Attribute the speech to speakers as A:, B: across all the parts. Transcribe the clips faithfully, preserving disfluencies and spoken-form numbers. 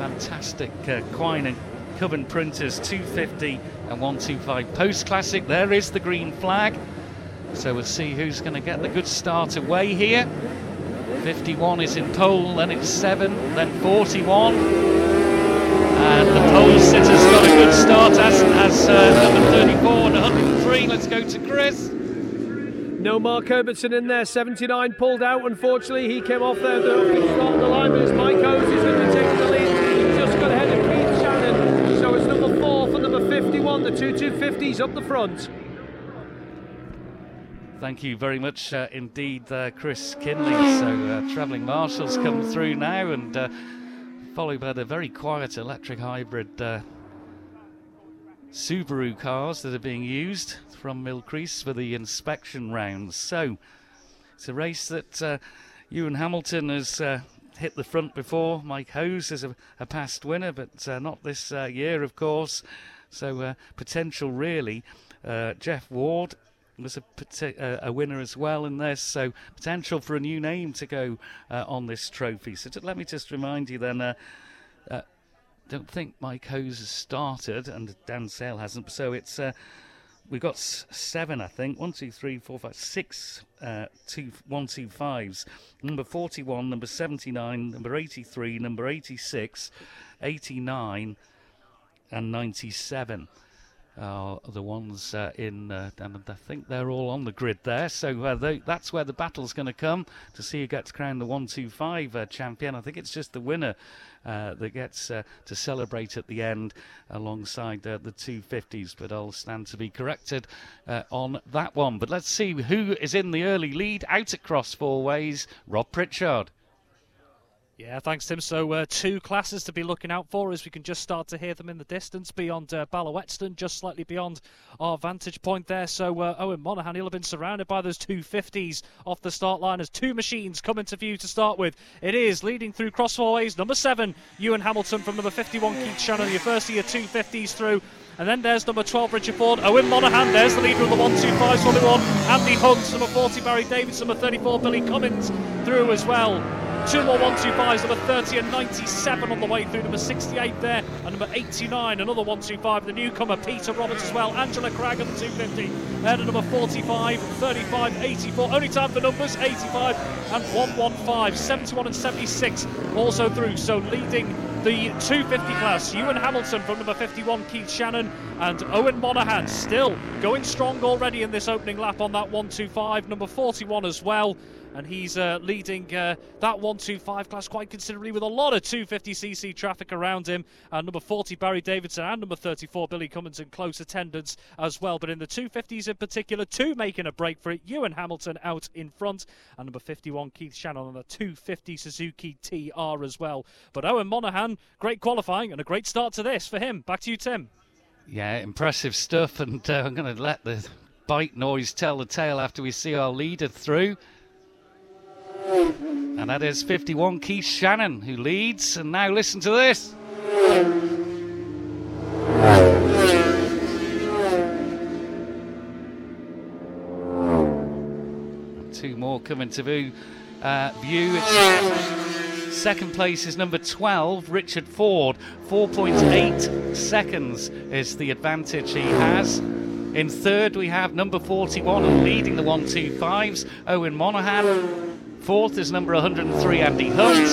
A: fantastic uh, Quine and Coven Printers two fifty and one twenty-five Post Classic. There is the green flag. So we'll see who's going to get the good start away here. fifty-one is in pole, then it's seven, then forty-one. And the pole sitter's got a good start, as has uh, number thirty-four and one hundred three. Let's go to Chris.
B: No Mark Herbertson in there, seventy-nine pulled out. Unfortunately, he came off there. The start of the line, but it's Mike Hose who's going to be taking the lead. He's just got ahead of Keith Shannon. So it's number four for number fifty-one, the two two fifties up the front.
A: Thank you very much uh, indeed, uh, Chris Kinley. So uh, travelling marshals come through now, and uh, followed by the very quiet electric hybrid uh, Subaru cars that are being used from Millcrease for the inspection rounds. So it's a race that uh, Ewan Hamilton has uh, hit the front before. Mike Hose is a, a past winner, but uh, not this uh, year, of course. So uh, potential really. Uh, Jeff Ward was a, a winner as well in this, so potential for a new name to go uh, on this trophy. So to, let me just remind you then, uh, uh, don't think Mike Hose has started, and Dan Sale hasn't, so it's uh, we've got s- seven, I think, one, two, three, four, five, six, uh, two, one, two, fives, number forty-one, number seventy-nine, number eighty-three, number eighty-six, eighty-nine, and ninety-seven. Are the ones uh, in, uh, and I think they're all on the grid there. So uh, they, that's where the battle's going to come to see who gets crowned the one two five uh, champion. I think it's just the winner uh, that gets uh, to celebrate at the end alongside uh, the two fifties. But I'll stand to be corrected uh, on that one. But let's see who is in the early lead. Out across four ways, Rob Pritchard.
C: Yeah, thanks, Tim. So uh, two classes to be looking out for as we can just start to hear them in the distance beyond uh, Ballowetstone, just slightly beyond our vantage point there. So uh, Owen Monaghan, he'll have been surrounded by those two fifties off the start line as two machines come into view to start with. It is leading through crossways, number seven, Ewan Hamilton from number fifty-one, Keith Shannon, your first of your two fifties through. And then there's number twelve, Richard Ford. Owen Monaghan, there's the leader of the one two five, Solly one. Andy Hunt, number forty, Barry Davis, number thirty-four, Billy Cummins through as well. Two more one two fives, number thirty and ninety-seven on the way through, number sixty-eight there, and number eighty-nine, another one two five, the newcomer, Peter Roberts as well, Angela Cragg on the two fifty, then number forty-five, thirty-five, eighty-four, only time for numbers, eighty-five and one fifteen, seventy-one and seventy-six also through, so leading the two fifty class, Ewan Hamilton from number fifty-one, Keith Shannon, and Owen Monaghan still going strong already in this opening lap on that one two five, number forty-one as well. And he's uh, leading uh, that one two five class quite considerably with a lot of two fifty c c traffic around him. And number forty, Barry Davidson, and number thirty-four, Billy Cummins in close attendance as well. But in the two fifties in particular, two making a break for it. Ewan Hamilton out in front. And number fifty-one, Keith Shannon on the two fifty Suzuki T R as well. But Owen Monaghan, great qualifying and a great start to this for him. Back to you, Tim.
A: Yeah, impressive stuff. And uh, I'm going to let the bike noise tell the tale after we see our leader through. And that is fifty-one, Keith Shannon, who leads. And now listen to this. Two more coming to view. Uh, view. It's second place is number twelve, Richard Ford. four point eight seconds is the advantage he has. In third, we have number forty-one, and leading the one two fives, Owen Monaghan. Fourth is number one hundred three, Andy Hunt.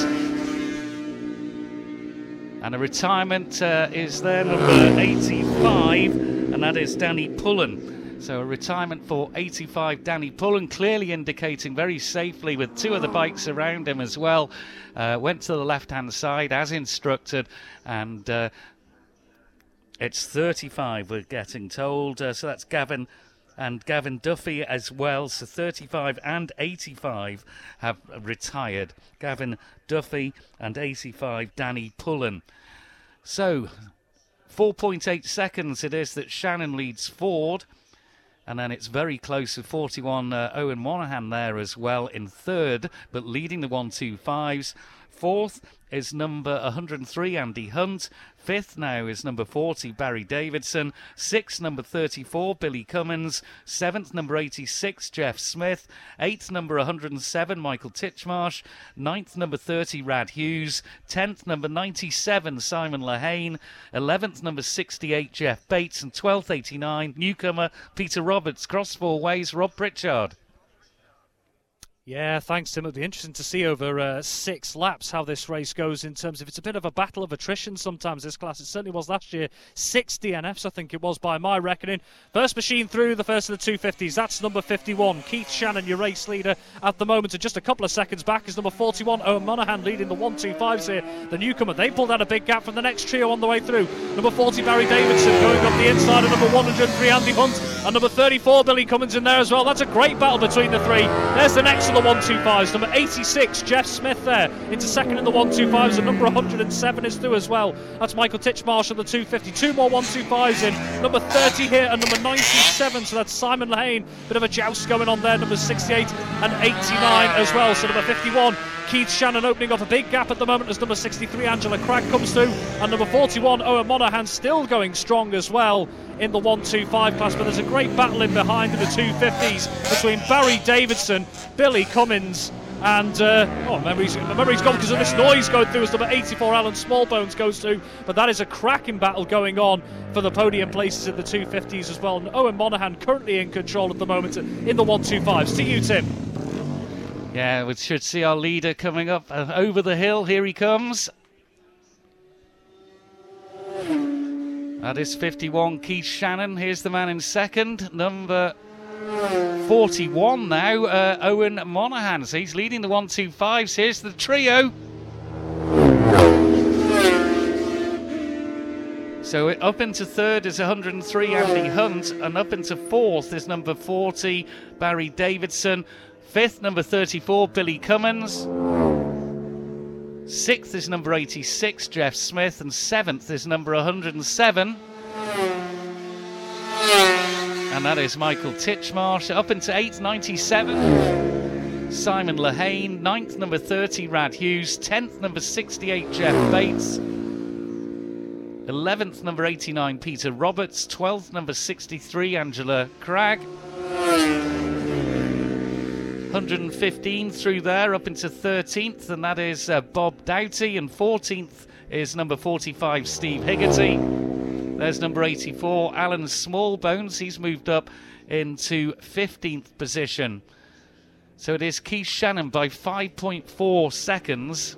A: And a retirement uh, is there, number eighty-five, and that is Danny Pullen. So a retirement for eighty-five, Danny Pullen, clearly indicating very safely with two of the bikes around him as well. Uh, went to the left-hand side as instructed, and uh, it's thirty-five, we're getting told. Uh, so that's Gavin and Gavin Duffy as well. So thirty-five and eighty-five have retired. Gavin Duffy and eighty-five, Danny Pullen. So four point eight seconds it is that Shannon leads Ford. And then it's very close with forty-one, uh, Owen Monaghan there as well in third, but leading the one two fives. Fourth is number one hundred three, Andy Hunt. Fifth now is number forty, Barry Davidson. Sixth, number thirty-four, Billy Cummins. Seventh, number eighty-six, Jeff Smith. Eighth, number one hundred seven, Michael Titchmarsh. Ninth, number thirty, Rad Hughes. Tenth, number ninety-seven, Simon Lehane. Eleventh, number sixty-eight, Jeff Bates. And twelfth, eighty-nine, newcomer Peter Roberts. Cross four ways, Rob Pritchard.
C: Yeah, thanks, Tim. It'll be interesting to see over uh, six laps how this race goes in terms of it's a bit of a battle of attrition sometimes, this class. It certainly was last year. Six D N Fs, I think it was, by my reckoning. First machine through, the first of the two fifties. That's number fifty-one, Keith Shannon, your race leader at the moment. And just a couple of seconds back is number forty-one, Owen Monaghan, leading the one two fives here. The newcomer, they pulled out a big gap from the next trio on the way through. Number forty, Barry Davidson, going up the inside of number one hundred three, Andy Hunt. And number thirty-four, Billy Cummins in there as well. That's a great battle between the three. There's the next of the one two fives. Number eighty-six, Jeff Smith there into second in the one two fives, and number one hundred seven is through as well. That's Michael Titchmarsh on the two fifty. Two more one two fives in. Number thirty here and number ninety-seven, so that's Simon Lehane. Bit of a joust going on there. Number sixty-eight and eighty-nine as well. So number fifty-one, Keith Shannon, opening up a big gap at the moment as number sixty-three, Angela Cragg, comes through. And number forty-one, Owen Monaghan, still going strong as well in the one two five class. But there's a great battle in behind in the two fifties between Barry Davidson, Billy Cummins, and uh, oh, memory's, memory's gone because of this noise going through as number eighty-four, Alan Smallbones, goes through. But that is a cracking battle going on for the podium places in the two fifties as well. And Owen Monaghan currently in control at the moment in the one two fives. To you, Tim.
A: Yeah, we should see our leader coming up uh, over the hill. Here he comes. That is fifty-one, Keith Shannon. Here's the man in second, number forty-one now, uh, Owen Monaghan. So he's leading the one two fives. Here's the trio. So up into third is one hundred three, Andy Hunt, and up into fourth is number forty, Barry Davidson. Fifth, number thirty-four, Billy Cummins. Sixth is number eighty-six, Jeff Smith. And seventh is number one hundred seven. And that is Michael Titchmarsh. Up into eighth, ninety-seven, Simon Lehane. Ninth, number thirty, Rad Hughes. Tenth, number sixty-eight, Jeff Bates. Eleventh, number eighty-nine, Peter Roberts. Twelfth, number sixty-three, Angela Cragg. one hundred fifteen through there, up into thirteenth, and that is uh, Bob Doughty. And fourteenth is number forty-five, Steve Higgerty. There's number eighty-four, Alan Smallbones. He's moved up into fifteenth position. So it is Keith Shannon by five point four seconds.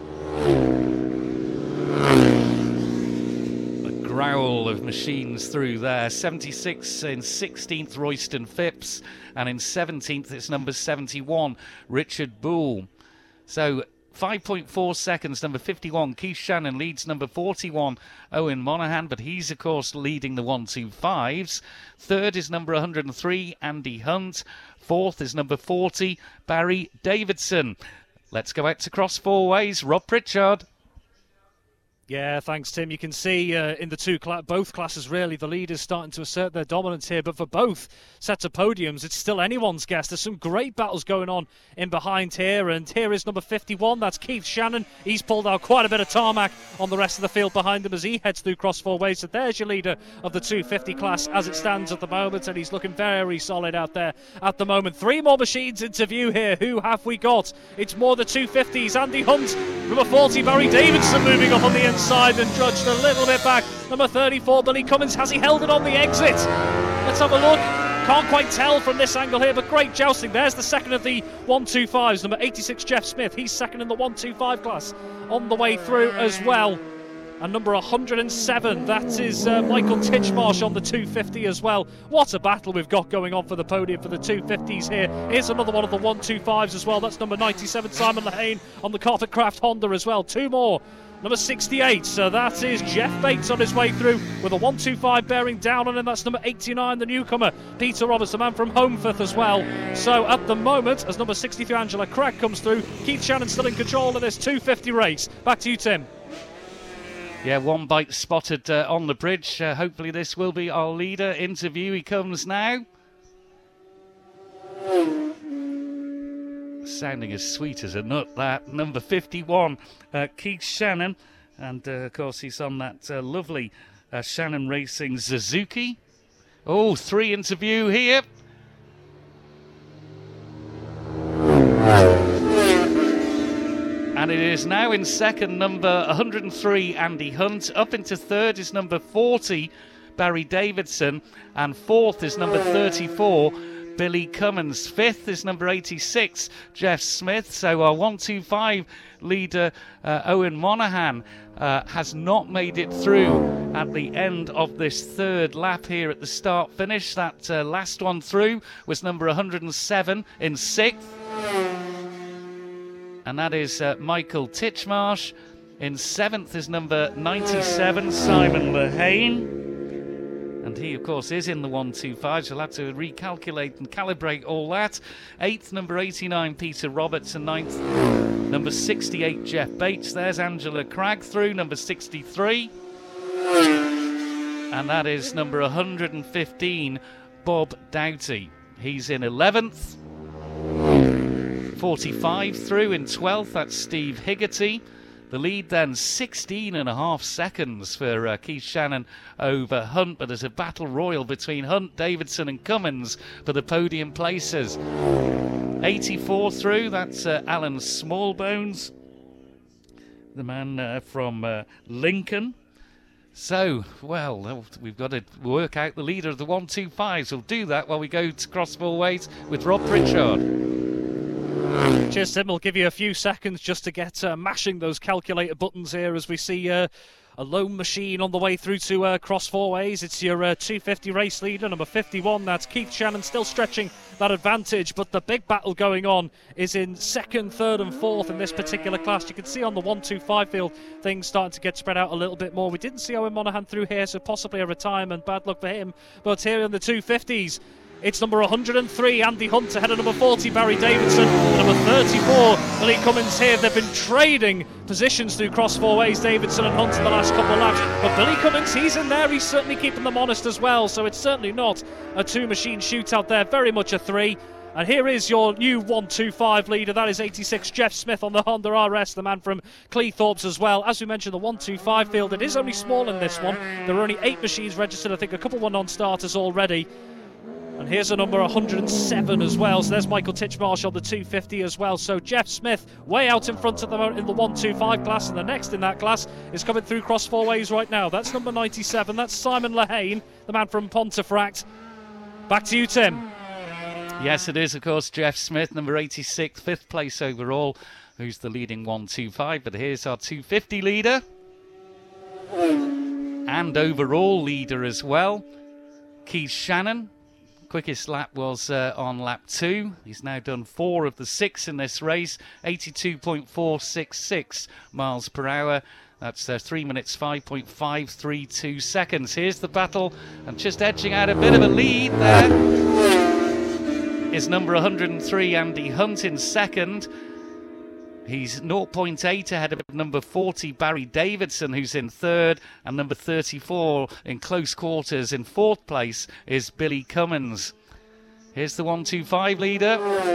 A: A growl of machines through there. seventy-six in sixteenth, Royston Phipps. And in seventeenth, it's number seventy-one, Richard Boole. So five point four seconds, number fifty-one, Keith Shannon leads number forty-one, Owen Monaghan, but he's, of course, leading the one two fives. Third is number one hundred three, Andy Hunt. Fourth is number forty, Barry Davidson. Let's go out to cross four ways, Rob Pritchard.
C: Yeah, thanks, Tim. You can see uh, in the two cla- both classes, really, the leaders starting to assert their dominance here. But for both sets of podiums, it's still anyone's guess. There's some great battles going on in behind here. And here is number fifty-one. That's Keith Shannon. He's pulled out quite a bit of tarmac on the rest of the field behind him as he heads through cross four ways. So there's your leader of the two fifty class as it stands at the moment. And he's looking very solid out there at the moment. Three more machines into view here. Who have we got? It's more the two fifties. Andy Hunt, number forty, Barry Davidson moving up on the inside. Side and drudged a little bit back. Number thirty-four, Billy Cummins. Has he held it on the exit? Let's have a look. Can't quite tell from this angle here, but great jousting. There's the second of the one two fives. Number eighty-six, Jeff Smith. He's second in the one two five class on the way through as well. And number one hundred seven, that is uh, Michael Titchmarsh on the two fifty as well. What a battle we've got going on for the podium for the two fifties here. Here's another one of the one two fives as well. That's number ninety-seven, Simon Lehane on the Carpet Craft Honda as well. Two more. Number sixty-eight, so that is Jeff Bates on his way through with a one two five bearing down on him. That's number eighty-nine, the newcomer, Peter Roberts, the man from Homeforth as well. So at the moment, as number sixty-three, Angela Cragg comes through, Keith Shannon still in control of this two fifty race. Back to you, Tim.
A: Yeah, one bite spotted uh, on the bridge. Uh, hopefully this will be our leader. Into view he comes now. sounding as sweet as a nut, that. Number fifty-one, uh, Keith Shannon. And, uh, of course, he's on that uh, lovely uh, Shannon Racing Suzuki. Oh, three into view here. And it is now in second, number one hundred three, Andy Hunt. Up into third is number forty, Barry Davidson. And fourth is number thirty-four, Billy Cummins. Fifth is number eighty-six, Jeff Smith. So our one two five leader, uh, Owen Monaghan, uh, has not made it through at the end of this third lap here at the start finish. That uh, last one through was number one hundred seven in sixth. And that is uh, Michael Titchmarsh. In seventh is number ninety-seven, Simon Lehane. And he, of course, is in the one two five, so we'll have to recalculate and calibrate all that. Eighth, number eighty-nine, Peter Roberts. And ninth, number sixty-eight, Jeff Bates. There's Angela Cragg through, number sixty-three. And that is number one hundred fifteen, Bob Doughty. He's in eleventh. forty-five through in twelfth, that's Steve Higgerty. The lead then sixteen and a half seconds for uh, Keith Shannon over Hunt, but there's a battle royal between Hunt, Davidson and Cummins for the podium places. eighty-four through, that's uh, Alan Smallbones, the man uh, from uh, Lincoln. So, well, we've got to work out the leader of the one two fives. We'll do that while we go to cross four ways with Rob Pritchard.
C: Cheers, Tim. We'll give you a few seconds just to get uh, mashing those calculator buttons here as we see uh, a lone machine on the way through to uh, cross four ways. It's your uh, two fifty race leader, number fifty-one. That's Keith Shannon, still stretching that advantage, but the big battle going on is in second, third and fourth in this particular class. You can see on the one two five field things starting to get spread out a little bit more. We didn't see Owen Monaghan through here, so possibly a retirement. Bad luck for him. But here in the two fifties, it's number one hundred three, Andy Hunt, ahead of number forty, Barry Davidson. Number thirty-four, Billy Cummins here. They've been trading positions through cross four ways, Davidson and Hunt, in the last couple of laps. But Billy Cummins, he's in there. He's certainly keeping them honest as well. So it's certainly not a two-machine shootout there, very much a three. And here is your new one two five leader. That is eighty-six, Jeff Smith on the Honda R S, the man from Cleethorpes as well. As we mentioned, the one two five field, it is only small in this one. There are only eight machines registered. I think a couple were non-starters already. And here's a number one hundred seven as well. So there's Michael Titchmarsh on the two fifty as well. So Jeff Smith way out in front at the moment in the one two five class. And the next in that class is coming through cross four ways right now. That's number ninety-seven. That's Simon Lehane, the man from Pontefract. Back to you, Tim.
A: Yes, it is, of course, Jeff Smith, number eighty-six, fifth place overall, who's the leading one two five. But here's our two fifty leader. And overall leader as well, Keith Shannon. Quickest lap was uh, on lap two. He's now done four of the six in this race, eighty-two point four six six miles per hour. That's uh, three minutes, five point five three two seconds. Here's the battle, and just edging out a bit of a lead there is number one hundred three, Andy Hunt, in second. He's zero point eight ahead of number forty, Barry Davidson, who's in third, and number thirty-four in close quarters in fourth place is Billy Cummins. Here's the one two five leader.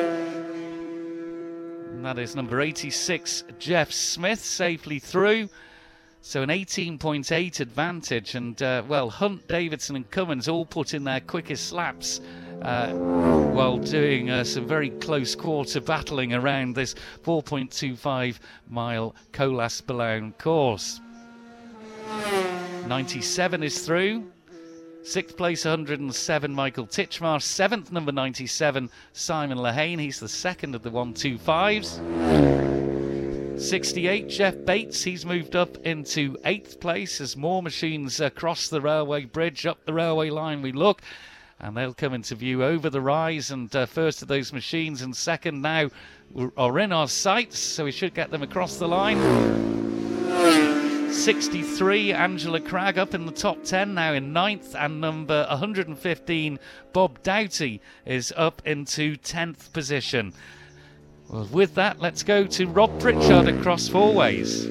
A: And that is number eighty-six, Jeff Smith, safely through. So an eighteen point eight advantage, and uh, well, Hunt, Davidson and Cummins all put in their quickest laps uh, while doing uh, some very close quarter battling around this four point two five mile Colas Boulogne course. ninety-seven is through. Sixth place, one hundred seven, Michael Titchmarsh. Seventh, number ninety-seven, Simon Lehane. He's the second of the one two fives. sixty-eight, Jeff Bates. He's moved up into eighth place as more machines uh, cross the railway bridge. Up the railway line we look, and they'll come into view over the rise. And uh, first of those machines and second now are in our sights, so we should get them across the line. sixty-three, Angela Cragg up in the top ten now in ninth, and number one hundred fifteen, Bob Doughty, is up into tenth position. Well, with that, let's go to Rob Pritchard across four ways.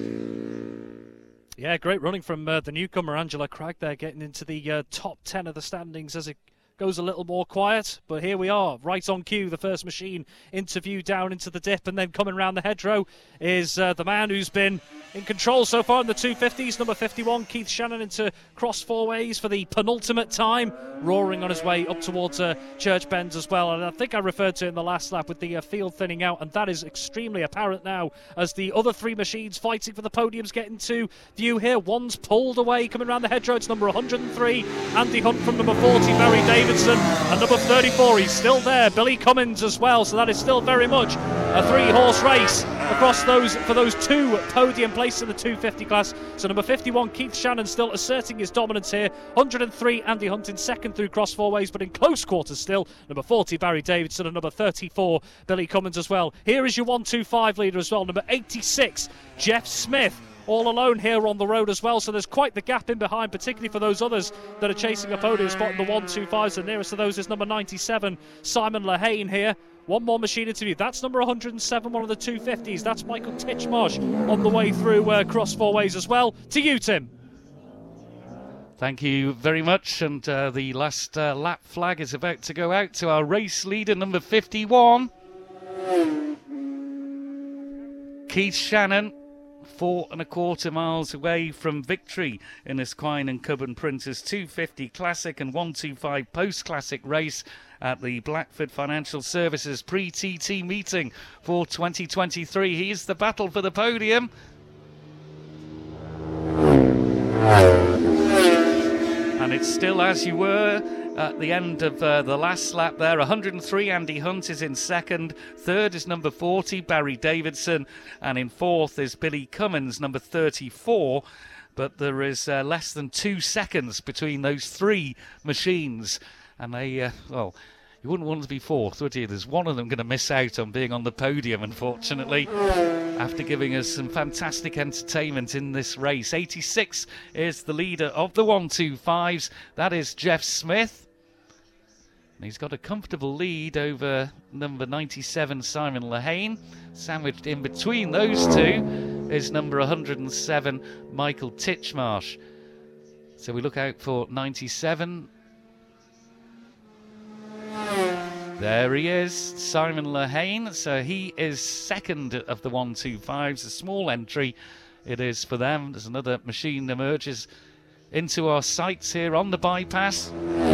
C: Yeah, great running from uh, the newcomer Angela Cragg there, getting into the uh, top ten of the standings as it goes a little more quiet, but here we are, right on cue. The first machine interview down into the dip, and then coming round the hedgerow is uh, the man who's been in control so far in the two fifties, number fifty-one, Keith Shannon, into cross four ways for the penultimate time, roaring on his way up towards uh, Church Bends as well. And I think I referred to it in the last lap with the uh, field thinning out, and that is extremely apparent now as the other three machines fighting for the podiums get into view here. One's pulled away, coming around the hedgerow. It's number one hundred three, Andy Hunt from number forty, Barry Davidson, and number thirty-four, he's still there, Billy Cummins as well. So that is still very much a three-horse race across those for those two podium places in the two fifty class. So number fifty-one, Keith Shannon, still asserting his dominance here. one hundred three, Andy Hunt in second through cross four ways, but in close quarters still, number forty, Barry Davidson, and number thirty-four, Billy Cummins as well. Here is your one two five leader as well, number eighty-six, Jeff Smith, all alone here on the road as well. So there's quite the gap in behind, particularly for those others that are chasing a podium spot in the one two fives. The nearest of those is number ninety-seven, Simon Lehane here. One more machine interview. That's number one hundred seven, one of the two fifties. That's Michael Titchmarsh on the way through uh, cross four ways as well. To you, Tim.
A: Thank you very much. And uh, the last uh, lap flag is about to go out to our race leader, number fifty-one, Keith Shannon. Four and a quarter miles away from victory in this Quine and Cubban Printers two fifty Classic and one two five Post Classic race at the Blackford Financial Services pre-T T meeting for twenty twenty-three. Here's the battle for the podium. And it's still as you were at the end of uh, the last lap there. one hundred three, Andy Hunt is in second. Third is number forty, Barry Davidson. And in fourth is Billy Cummins, number thirty-four. But there is uh, less than two seconds between those three machines. And they, uh, well, you wouldn't want to be fourth, would you? There's one of them going to miss out on being on the podium, unfortunately, after giving us some fantastic entertainment in this race. eighty-six is the leader of the one two fives. That is Jeff Smith. And he's got a comfortable lead over number ninety-seven, Simon Lehane. Sandwiched in between those two is number one hundred seven, Michael Titchmarsh. So we look out for ninety-seven. There he is, Simon Lehane. So he is second of the one two fives. A small entry it is for them. There's another machine that emerges into our sights here on the bypass.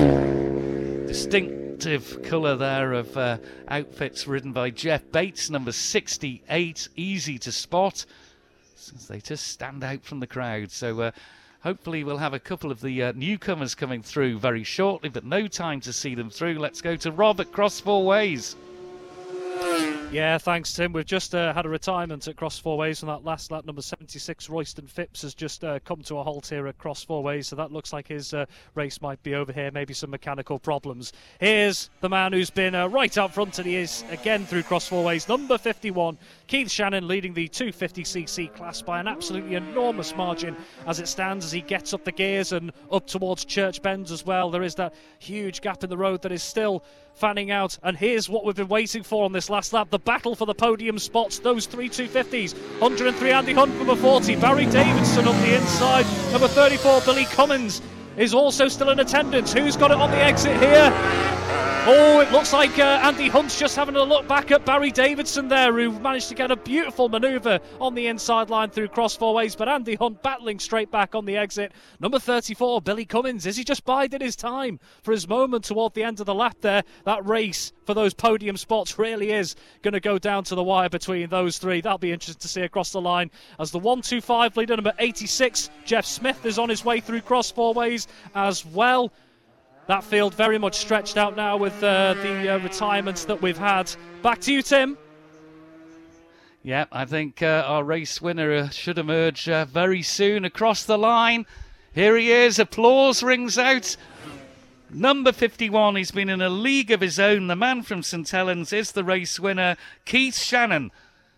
A: Distinctive colour there of uh, outfits ridden by Jeff Bates, number sixty-eight. Easy to spot since they just stand out from the crowd. So uh, hopefully we'll have a couple of the uh, newcomers coming through very shortly, but no time to see them through. Let's go to Rob at Cross Four Ways.
C: Yeah, thanks, Tim. We've just uh, had a retirement at Cross Four Ways on that last lap. Number seventy-six, Royston Phipps, has just uh, come to a halt here at Cross Four Ways, so that looks like his uh, race might be over here, maybe some mechanical problems. Here's the man who's been uh, right up front, and he is again through Cross Four Ways, number fifty-one, Keith Shannon, leading the two fifty c c class by an absolutely enormous margin as it stands, as he gets up the gears and up towards Church Bends as well. There is that huge gap in the road that is still fanning out, and here's what we've been waiting for on this last lap, the battle for the podium spots. Those three two fifties, one hundred three Andy Hunt, number forty, Barry Davidson on the inside, number thirty-four Billy Cummins is also still in attendance. Who's got it on the exit here? Oh, it looks like uh, Andy Hunt's just having a look back at Barry Davidson there, who managed to get a beautiful manoeuvre on the inside line through Cross Four Ways, but Andy Hunt battling straight back on the exit. Number thirty-four, Billy Cummins, is he just biding his time for his moment toward the end of the lap there? That race for those podium spots really is going to go down to the wire between those three. That'll be interesting to see across the line as the one two five leader, number eighty-six, Jeff Smith, is on his way through Cross Four Ways as well. That field very much stretched out now with uh, the uh, retirements that we've had. Back to you, Tim.
A: Yeah, I think uh, our race winner uh, should emerge uh, very soon across the line. Here he is. Applause rings out. Number fifty-one, he's been in a league of his own. The man from St Helens is the race winner, Keith Shannon.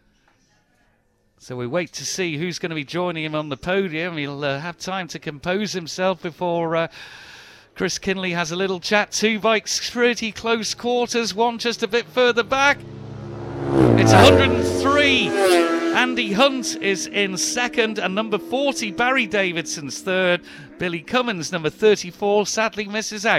A: So we wait to see who's going to be joining him on the podium. He'll uh, have time to compose himself before Uh, Chris Kinley has a little chat. Two bikes pretty close quarters, one just a bit further back. It's one hundred three. Andy Hunt is in second, and number forty, Barry Davidson's third. Billy Cummins, number thirty-four, sadly misses out.